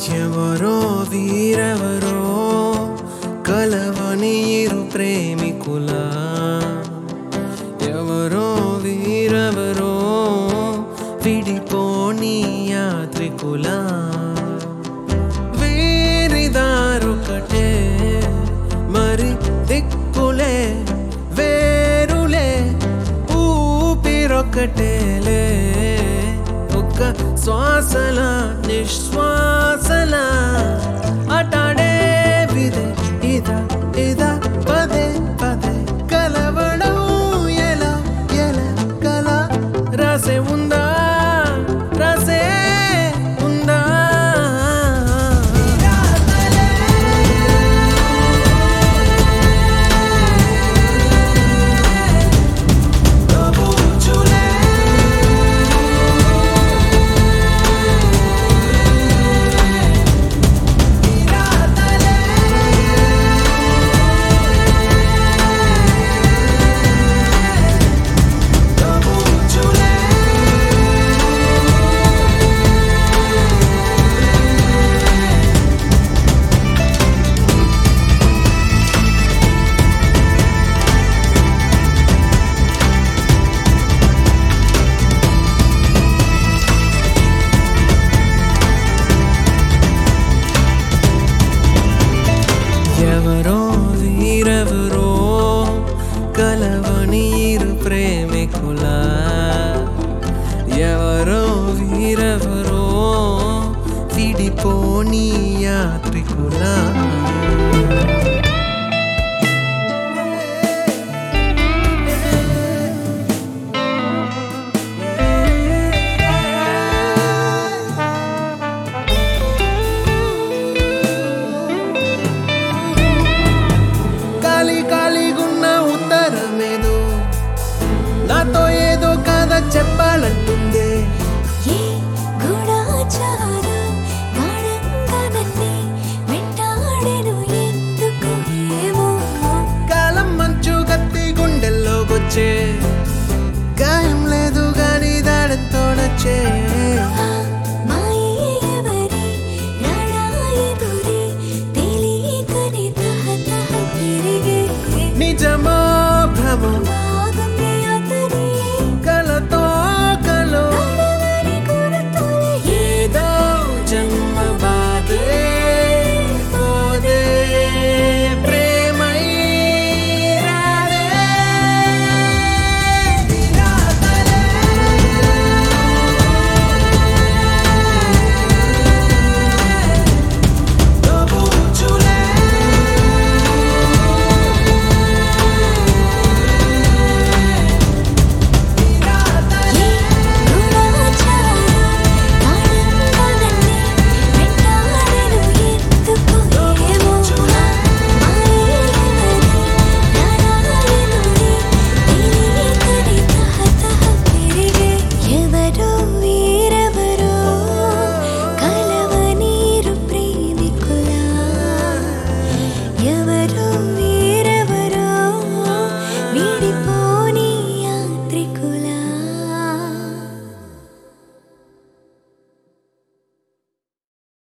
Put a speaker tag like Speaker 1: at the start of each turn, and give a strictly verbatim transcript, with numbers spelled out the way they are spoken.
Speaker 1: ఎవరో వీరెవరో కలవని ఇరు ప్రేమికుల ఎవరో వీరెవరో విడిపోని యాత్రికుల వీరిదారొకటే మరి దిక్కులే వేరులే ఊపిరొకటేలే ఒక్క శ్వాసల నిశ్వాసల అటాడే విదే ఇద ఇద పదే పదే కలవడం ఎలా ఎలా కల రాసే ఉందా రాసే ఉందా ఎవరో వీరెవరో కలవని ఇరు ప్రేమికుల ఎవరో వీరెవరో విడిపోని యాత్రికుల